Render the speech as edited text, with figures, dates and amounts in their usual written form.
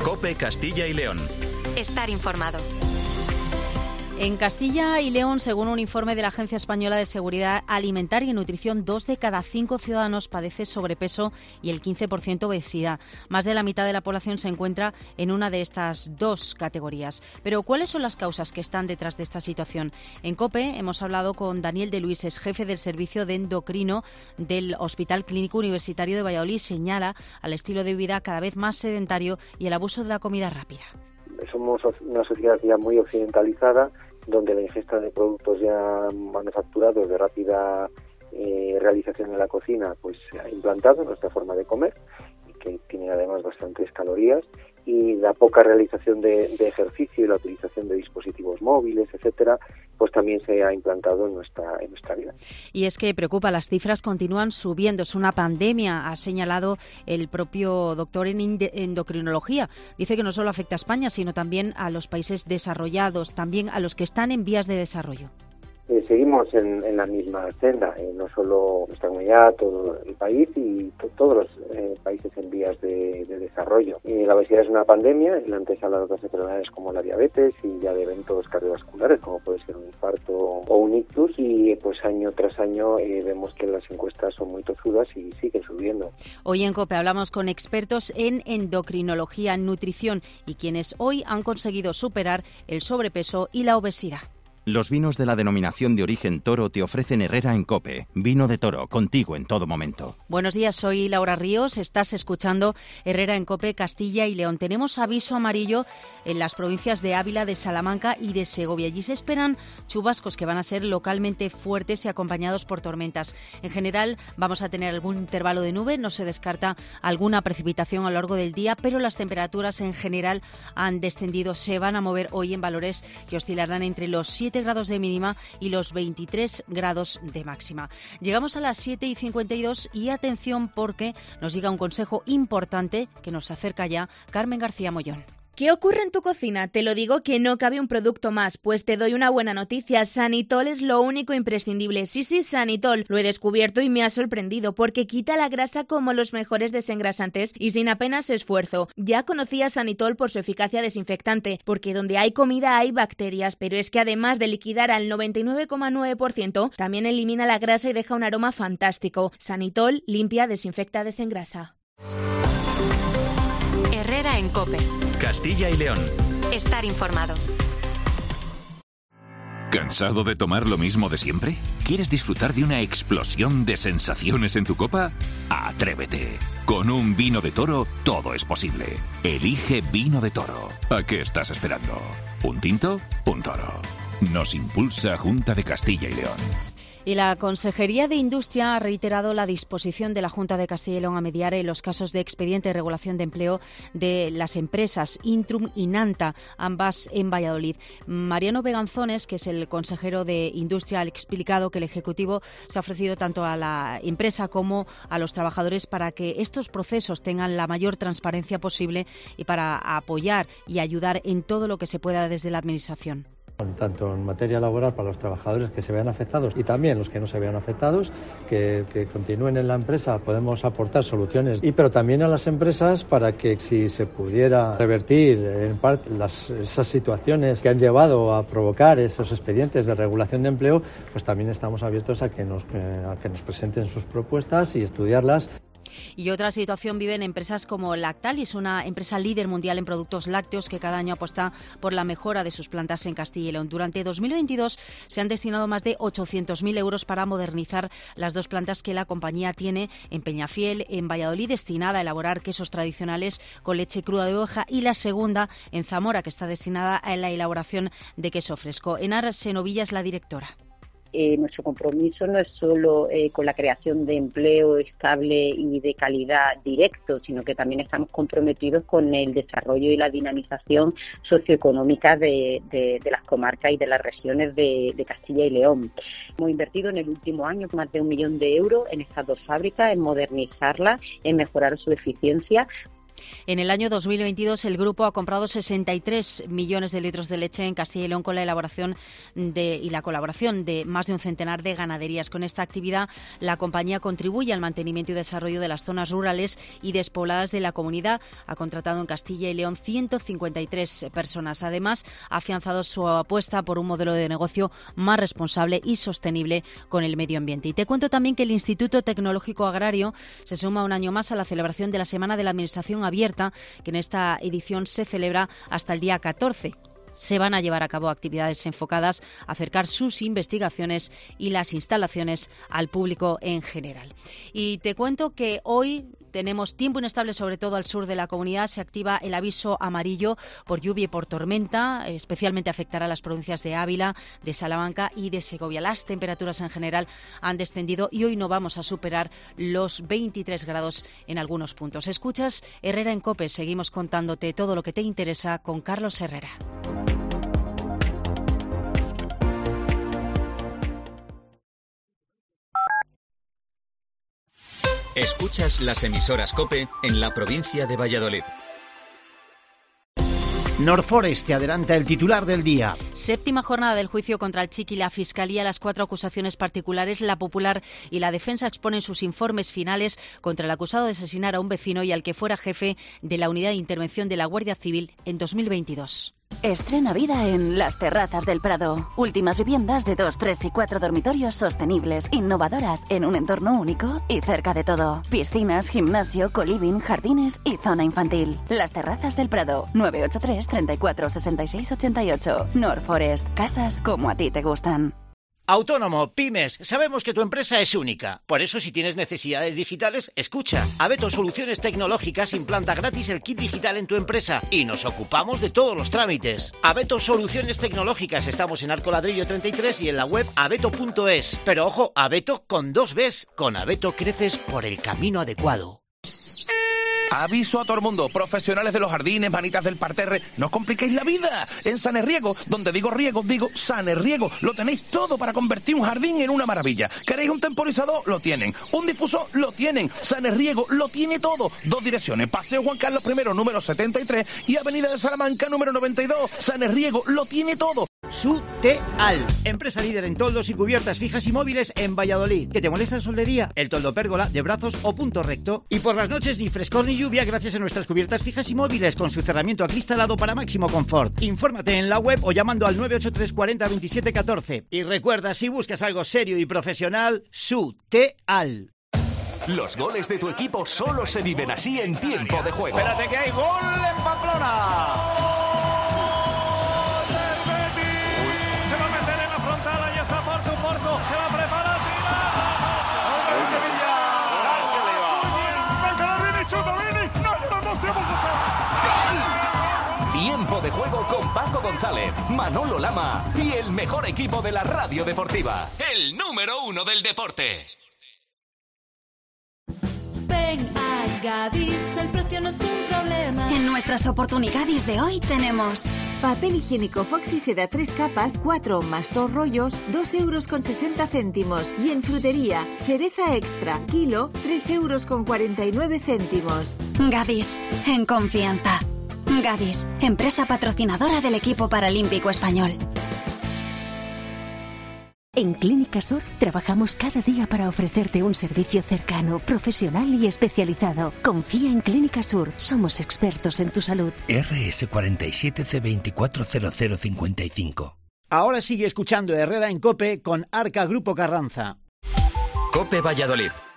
COPE Castilla y León. Estar informado. En Castilla y León, según un informe de la Agencia Española de Seguridad Alimentaria y Nutrición, 2 de cada 5 ciudadanos padece sobrepeso y el 15% obesidad. Más de la mitad de la población se encuentra en una de estas dos categorías. Pero, ¿cuáles son las causas que están detrás de esta situación? En COPE hemos hablado con Daniel de Luis, es jefe del servicio de endocrino del Hospital Clínico Universitario de Valladolid. Señala al estilo de vida cada vez más sedentario y el abuso de la comida rápida. Somos una sociedad ya muy occidentalizada, donde la ingesta de productos ya manufacturados de rápida realización en la cocina pues se ha implantado en nuestra forma de comer, y que tiene además bastantes calorías, y la poca realización de ejercicio y la utilización de dispositivos móviles, etcétera, pues también se ha implantado en nuestra vida. Y es que preocupa, las cifras continúan subiendo, es una pandemia, ha señalado el propio doctor en endocrinología. Dice que no solo afecta a España, sino también a los países desarrollados, también a los que están en vías de desarrollo. Seguimos en la misma senda, no solo nuestra comunidad, todo el país y todos los países en vías de desarrollo. La obesidad es una pandemia, es la antesala de otras enfermedades como la diabetes y ya de eventos cardiovasculares como puede ser un infarto o un ictus, y pues año tras año vemos que las encuestas son muy tozudas y siguen subiendo. Hoy en COPE hablamos con expertos en endocrinología, nutrición y quienes hoy han conseguido superar el sobrepeso y la obesidad. Los vinos de la denominación de origen Toro te ofrecen Herrera en COPE. Vino de Toro, contigo en todo momento. Buenos días, soy Laura Ríos. Estás escuchando Herrera en COPE Castilla y León. Tenemos aviso amarillo en las provincias de Ávila, de Salamanca y de Segovia. Allí se esperan chubascos que van a ser localmente fuertes y acompañados por tormentas. En general vamos a tener algún intervalo de nube. No se descarta alguna precipitación a lo largo del día, pero las temperaturas en general han descendido. Se van a mover hoy en valores que oscilarán entre los 7 grados de mínima y los 23 grados de máxima. Llegamos a las 7:52 y atención porque nos llega un consejo importante que nos acerca ya Carmen García Mollón. ¿Qué ocurre en tu cocina? Te lo digo que no cabe un producto más, pues te doy una buena noticia. Sanitol es lo único imprescindible. Sí, Sanitol. Lo he descubierto y me ha sorprendido porque quita la grasa como los mejores desengrasantes y sin apenas esfuerzo. Ya conocía Sanitol por su eficacia desinfectante, porque donde hay comida hay bacterias, pero es que además de liquidar al 99,9%, también elimina la grasa y deja un aroma fantástico. Sanitol limpia, desinfecta, desengrasa. Herrera en COPE. Castilla y León. Estar informado. ¿Cansado de tomar lo mismo de siempre? ¿Quieres disfrutar de una explosión de sensaciones en tu copa? ¡Atrévete! Con un vino de Toro todo es posible. Elige Vino de Toro. ¿A qué estás esperando? ¿Un tinto? Un toro. Nos impulsa Junta de Castilla y León. Y la Consejería de Industria ha reiterado la disposición de la Junta de Castilla y León a mediar en los casos de expediente de regulación de empleo de las empresas Intrum y Nanta, ambas en Valladolid. Mariano Beganzones, que es el consejero de Industria, ha explicado que el Ejecutivo se ha ofrecido tanto a la empresa como a los trabajadores para que estos procesos tengan la mayor transparencia posible y para apoyar y ayudar en todo lo que se pueda desde la Administración. Tanto en materia laboral para los trabajadores que se vean afectados y también los que no se vean afectados, que continúen en la empresa, podemos aportar soluciones, pero también a las empresas para que si se pudiera revertir en parte esas situaciones que han llevado a provocar esos expedientes de regulación de empleo, pues también estamos abiertos a que nos presenten sus propuestas y estudiarlas. Y otra situación viven empresas como Lactalis, una empresa líder mundial en productos lácteos que cada año apuesta por la mejora de sus plantas en Castilla y León. Durante 2022 se han destinado más de 800.000 euros para modernizar las dos plantas que la compañía tiene en Peñafiel, en Valladolid, destinada a elaborar quesos tradicionales con leche cruda de oveja, y la segunda en Zamora, que está destinada a la elaboración de queso fresco. Enar Senovilla es la directora. Nuestro compromiso no es solo con la creación de empleo estable y de calidad directo, sino que también estamos comprometidos con el desarrollo y la dinamización socioeconómica de las comarcas y de las regiones de Castilla y León. Hemos invertido en el último año más de 1 millón de euros en estas dos fábricas, en modernizarlas, en mejorar su eficiencia. En el año 2022 el grupo ha comprado 63 millones de litros de leche en Castilla y León con la elaboración y la colaboración de más de un centenar de ganaderías. Con esta actividad la compañía contribuye al mantenimiento y desarrollo de las zonas rurales y despobladas de la comunidad. Ha contratado en Castilla y León 153 personas. Además, ha afianzado su apuesta por un modelo de negocio más responsable y sostenible con el medio ambiente. Y te cuento también que el Instituto Tecnológico Agrario se suma un año más a la celebración de la Semana de la Administración Abierta, que en esta edición se celebra hasta el día 14. Se van a llevar a cabo actividades enfocadas a acercar sus investigaciones y las instalaciones al público en general. Y te cuento que hoy tenemos tiempo inestable, sobre todo al sur de la comunidad. Se activa el aviso amarillo por lluvia y por tormenta. Especialmente afectará a las provincias de Ávila, de Salamanca y de Segovia. Las temperaturas en general han descendido y hoy no vamos a superar los 23 grados en algunos puntos. Escuchas Herrera en COPE. Seguimos contándote todo lo que te interesa con Carlos Herrera. Escuchas las emisoras COPE en la provincia de Valladolid. Norforest te adelanta el titular del día. Séptima jornada del juicio contra el Chiqui. La Fiscalía, las 4 acusaciones particulares, la popular y la defensa exponen sus informes finales contra el acusado de asesinar a un vecino y al que fuera jefe de la unidad de intervención de la Guardia Civil en 2022. Estrena vida en Las Terrazas del Prado. Últimas viviendas de 2, 3 y 4 dormitorios sostenibles, innovadoras, en un entorno único y cerca de todo. Piscinas, gimnasio, coliving, jardines y zona infantil. Las Terrazas del Prado. 983 34 66 88. Norforest. Casas como a ti te gustan. Autónomo, pymes, sabemos que tu empresa es única. Por eso, si tienes necesidades digitales, escucha. Abeto Soluciones Tecnológicas implanta gratis el kit digital en tu empresa y nos ocupamos de todos los trámites. Abeto Soluciones Tecnológicas, estamos en Arco Ladrillo 33 y en la web abeto.es. Pero ojo, Abeto con 2 Bs. Con Abeto creces por el camino adecuado. Aviso a todo el mundo, profesionales de los jardines, manitas del parterre, no os compliquéis la vida. En Sanerriego, donde digo riego, digo Sanerriego, lo tenéis todo para convertir un jardín en una maravilla. ¿Queréis un temporizador? Lo tienen. ¿Un difusor? Lo tienen. Sanerriego lo tiene todo. 2 direcciones, Paseo Juan Carlos I, número 73 y Avenida de Salamanca, número 92. Sanerriego lo tiene todo. Suteal, empresa líder en toldos y cubiertas fijas y móviles en Valladolid. ¿Que te molesta la soldería? El toldo pérgola, de brazos o punto recto. Y por las noches ni frescor ni lluvia gracias a nuestras cubiertas fijas y móviles con su cerramiento acristalado para máximo confort. Infórmate en la web o llamando al 983 40 27 14. Y recuerda, si buscas algo serio y profesional, Suteal. Los goles de tu equipo solo se viven así en tiempo de juego. Espérate que hay gol en Pamplona. Se va a preparar, tira. ¡Gol de Sevilla! ¡Venga, Vini, chuta, Vini! ¡No llevamos tiempo! Tiempo de juego con Paco González, Manolo Lama y el mejor equipo de la radio deportiva. El número 1 del deporte. Ven a Gadis, el precio no es un problema. En nuestras oportunidades de hoy tenemos papel higiénico Foxy Seda 3 capas, 4 más 2 rollos, 2,60 €. Y en frutería, cereza extra, kilo, 3,49 €. Gadis, en confianza. Gadis, empresa patrocinadora del equipo paralímpico español. En Clínica Sur trabajamos cada día para ofrecerte un servicio cercano, profesional y especializado. Confía en Clínica Sur, somos expertos en tu salud. RS47C240055. Ahora sigue escuchando Herrera en COPE con Arca Grupo Carranza. COPE Valladolid,